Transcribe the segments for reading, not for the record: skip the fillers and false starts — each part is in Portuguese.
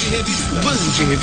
Band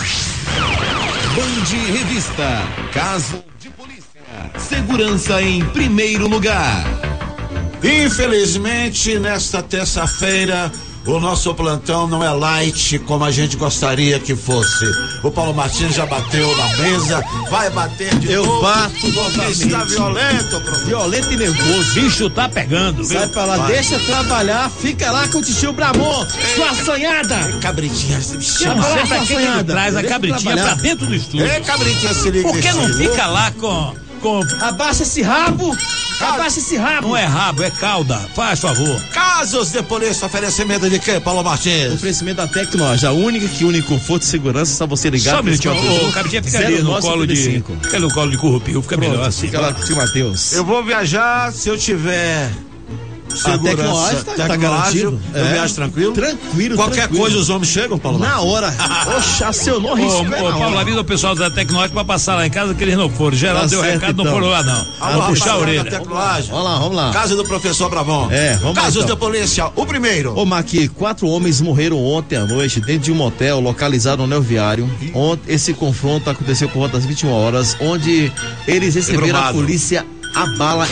Revista. Caso de polícia. Segurança em primeiro lugar. Infelizmente, nesta terça-feira, o nosso plantão não é light como a gente gostaria que fosse. O Paulo Martins já bateu na mesa, vai bater de novo. Eu bato porque está violento, professor. Violento e nervoso. O bicho tá pegando. Sai pra lá, Vai. deixa trabalhar, fica lá com o tio Bramon, sua assanhada. Cabritinha, Não Vai sei lá, pra sua quem ele assanhada. traz a Deixa cabritinha trabalhar. pra dentro do estúdio. cabritinha, se liga. Por que não esse fica lá com... Abaixa esse rabo, abaixa esse rabo. Não é rabo, é cauda. Faz favor. Casos de polícia, oferecimento de quê, Paulo Martins? Oferecimento da Tecnologia, a única que une conforto e segurança, só você ligar. Só um minutinho. O cabritinha fica ali no colo de... 0955. Fica no colo de Currupio, fica melhor assim. Fica lá com o tio Matheus. Eu vou viajar se eu tiver segurança. Tecnologia tá garantido. Eu viajo tranquilo? Tranquilo, Qualquer tranquilo. coisa os homens chegam, Paulo Na Martins? hora. Oxa, acionou risco. Paulo, avisa o pessoal da Tecnológica pra passar lá em casa que eles não foram. Geral Tá deu certo, recado, então. não foram lá não. Alô, Vou puxar a rapaziada orelha. da Tecnologia. Vamos lá. Casa do professor Bravon. Vamos lá, Casos então. de polícia. O primeiro. Ô, Maqui, 4 homens morreram ontem à noite dentro de um motel localizado no Anel Viário. Esse confronto aconteceu por volta das 21 horas, onde eles receberam Embrumado. a polícia a bala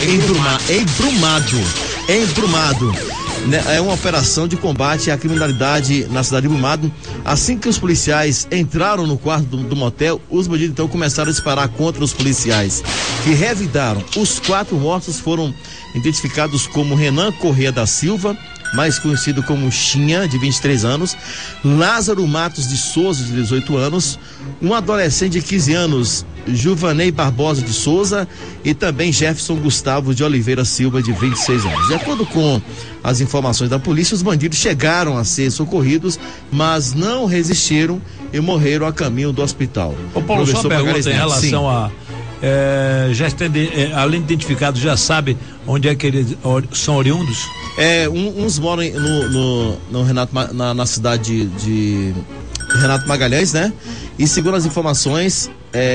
embrumado. É uma operação de combate à criminalidade na cidade de Brumado. Assim que os policiais entraram no quarto do motel, os bandidos então começaram a disparar contra os policiais, que revidaram. Os 4 mortos foram identificados como Renan Corrêa da Silva, mais conhecido como Chinha, de 23 anos, Lázaro Matos de Souza, de 18 anos, um adolescente de 15 anos, Juvanei Barbosa de Souza, e também Jefferson Gustavo de Oliveira Silva, de 26 anos. De acordo com as informações da polícia, os bandidos chegaram a ser socorridos, mas não resistiram e morreram a caminho do hospital. Ô Paulo, só uma pergunta em relação a... já está, além de identificado, já sabe onde é que eles são oriundos? Uns moram no Renato, na cidade de Renato Magalhães, né? E segundo as informações,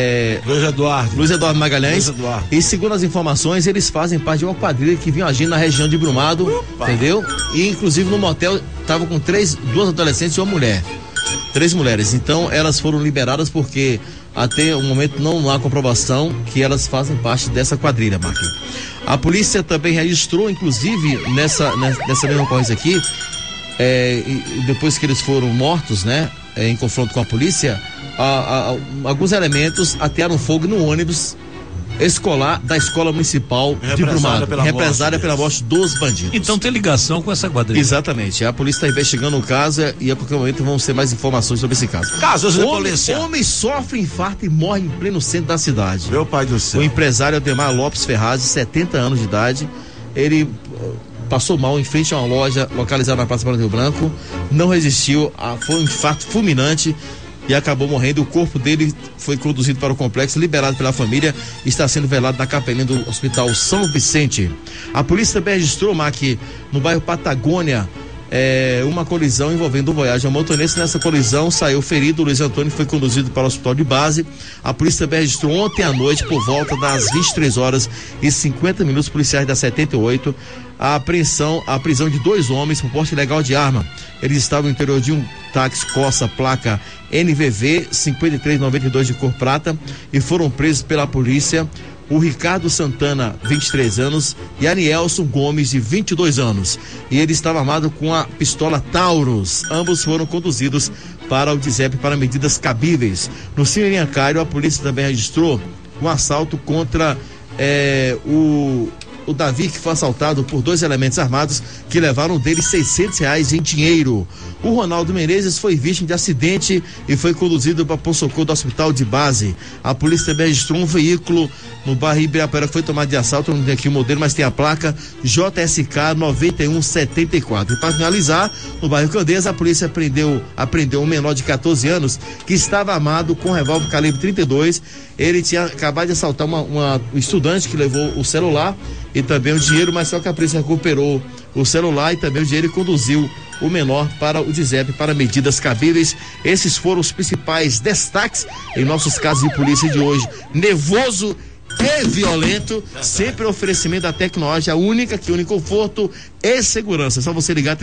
Luiz Eduardo Magalhães. E segundo as informações, eles fazem parte de uma quadrilha que vinha agindo na região de Brumado, entendeu? E inclusive no motel estavam com 2 adolescentes e uma mulher. 3 mulheres. Então elas foram liberadas porque até o momento não há comprovação que elas fazem parte dessa quadrilha, Marquinhos. A polícia também registrou, inclusive, nessa mesma ocorrência aqui, depois que eles foram mortos, né, em confronto com a polícia, alguns elementos atearam fogo no ônibus escolar da Escola Municipal de Brumado, represália pela morte dos bandidos. Então tem ligação com essa quadrilha. Exatamente, a polícia está investigando o caso e a qualquer momento vão ser mais informações sobre esse caso. Casos de polícia. Homem sofre infarto e morre em pleno centro da cidade. Meu pai do céu. O empresário Ademar Lopes Ferraz, de 70 anos de idade, ele passou mal em frente a uma loja localizada na Praça Barão do Rio Branco, não resistiu, foi um infarto fulminante e acabou morrendo. O corpo dele foi conduzido para o complexo, liberado pela família, e está sendo velado na capelinha do Hospital São Vicente. A polícia também registrou, Mac, no bairro Patagônia, uma colisão envolvendo um Voyage. Um motorista nessa colisão saiu ferido. O Luiz Antônio foi conduzido para o hospital de base. A polícia também registrou ontem à noite, por volta das 23h50, policiais da 78, a prisão de 2 homens por porte ilegal de arma. Eles estavam no interior de um táxi Corsa, placa NVV 5392 de cor prata, e foram presos pela polícia o Ricardo Santana, 23 anos, e Anielson Gomes, de 22 anos. E ele estava armado com a pistola Taurus. Ambos foram conduzidos para o DISEP para medidas cabíveis. No Cine Anhancario, a polícia também registrou um assalto contra o Davi, que foi assaltado por 2 elementos armados que levaram dele R$600 em dinheiro. O Ronaldo Menezes foi vítima de acidente e foi conduzido para o socorro do hospital de base. A polícia também registrou um veículo no bairro Ibirapuera que foi tomado de assalto. Não tem aqui o modelo, mas tem a placa JSK 9174. E para finalizar, no bairro Candeias, a polícia apreendeu um menor de 14 anos que estava armado com um revólver calibre 32. Ele tinha acabado de assaltar uma estudante que levou o celular e também o dinheiro, mas só que a polícia recuperou o celular e também o dinheiro e conduziu o menor para o DISEP para medidas cabíveis. Esses foram os principais destaques em nossos casos de polícia de hoje. Nervoso e violento, sempre oferecimento da Tecnologia única, que une conforto e segurança. É só você ligar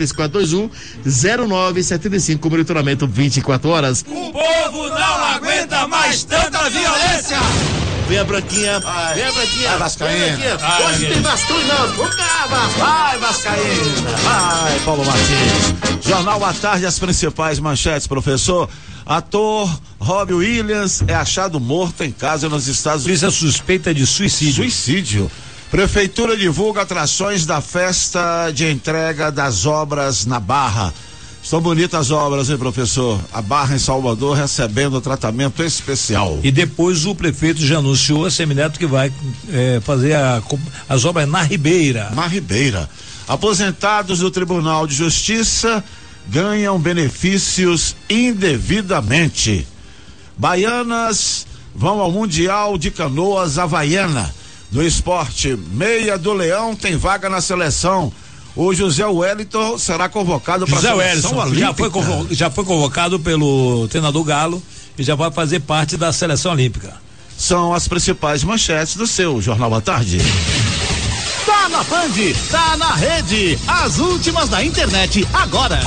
3421-0975 com monitoramento 24 horas. O povo não aguenta mais tanta violência! Vem a Branquinha, vem a Branquinha. Vai, Vascaína. Hoje tem Vascaína, não. Vai, Vascaína. Vai, Paulo Martins. Jornal à Tarde, as principais manchetes, professor. Ator Robbie Williams é achado morto em casa nos Estados Unidos. Polícia suspeita de Suicídio. Prefeitura divulga atrações da festa de entrega das obras na Barra. São bonitas obras, hein, professor? A Barra em Salvador recebendo tratamento especial. E depois o prefeito já anunciou a Semineto que vai fazer as obras na Ribeira. Aposentados do Tribunal de Justiça ganham benefícios indevidamente. Baianas vão ao Mundial de Canoas Havaiana. No esporte, meia do Leão tem vaga na seleção. O José Wellington será convocado para a seleção olímpica. Já foi convocado pelo treinador Galo e já vai fazer parte da seleção olímpica. São as principais manchetes do seu Jornal à Tarde. Tá na Band, tá na rede. As últimas da internet agora.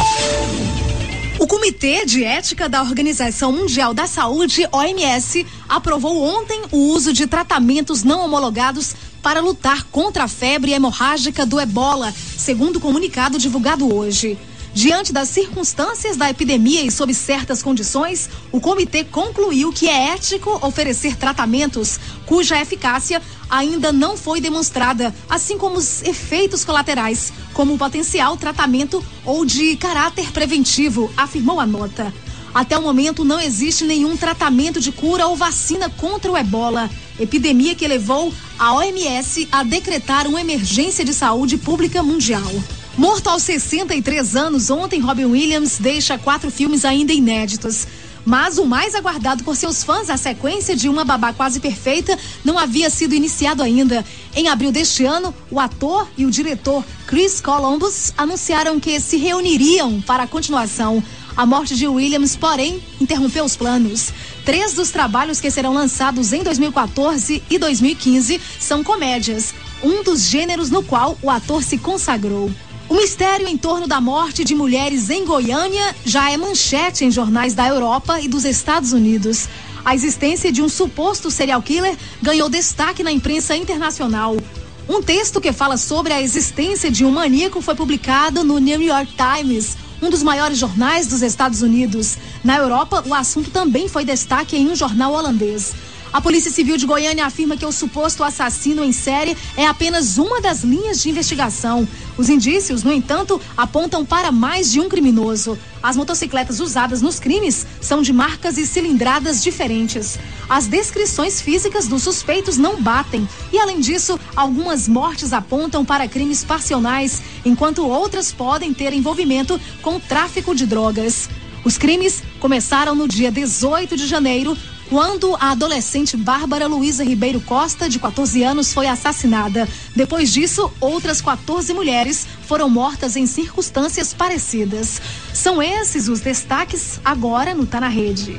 O Comitê de Ética da Organização Mundial da Saúde, OMS, aprovou ontem o uso de tratamentos não homologados para lutar contra a febre hemorrágica do Ebola, segundo o comunicado divulgado hoje. Diante das circunstâncias da epidemia e sob certas condições, o comitê concluiu que é ético oferecer tratamentos cuja eficácia ainda não foi demonstrada, assim como os efeitos colaterais, como o potencial tratamento ou de caráter preventivo, afirmou a nota. Até o momento não existe nenhum tratamento de cura ou vacina contra o Ebola, epidemia que levou a OMS a decretar uma emergência de saúde pública mundial. Morto aos 63 anos, ontem Robin Williams deixa 4 filmes ainda inéditos. Mas o mais aguardado por seus fãs, a sequência de Uma Babá Quase Perfeita, não havia sido iniciado ainda. Em abril deste ano, o ator e o diretor Chris Columbus anunciaram que se reuniriam para a continuação. A morte de Williams, porém, interrompeu os planos. 3 dos trabalhos que serão lançados em 2014 e 2015 são comédias, um dos gêneros no qual o ator se consagrou. O mistério em torno da morte de mulheres em Goiânia já é manchete em jornais da Europa e dos Estados Unidos. A existência de um suposto serial killer ganhou destaque na imprensa internacional. Um texto que fala sobre a existência de um maníaco foi publicado no New York Times, um dos maiores jornais dos Estados Unidos. Na Europa, o assunto também foi destaque em um jornal holandês. A Polícia Civil de Goiânia afirma que o suposto assassino em série é apenas uma das linhas de investigação. Os indícios, no entanto, apontam para mais de um criminoso. As motocicletas usadas nos crimes são de marcas e cilindradas diferentes. As descrições físicas dos suspeitos não batem. E, além disso, algumas mortes apontam para crimes passionais, enquanto outras podem ter envolvimento com tráfico de drogas. Os crimes começaram no dia 18 de janeiro, quando a adolescente Bárbara Luísa Ribeiro Costa, de 14 anos, foi assassinada. Depois disso, outras 14 mulheres foram mortas em circunstâncias parecidas. São esses os destaques agora no Tá na Rede.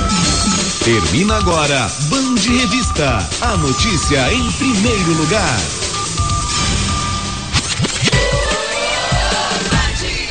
Termina agora Band Revista. A notícia em primeiro lugar.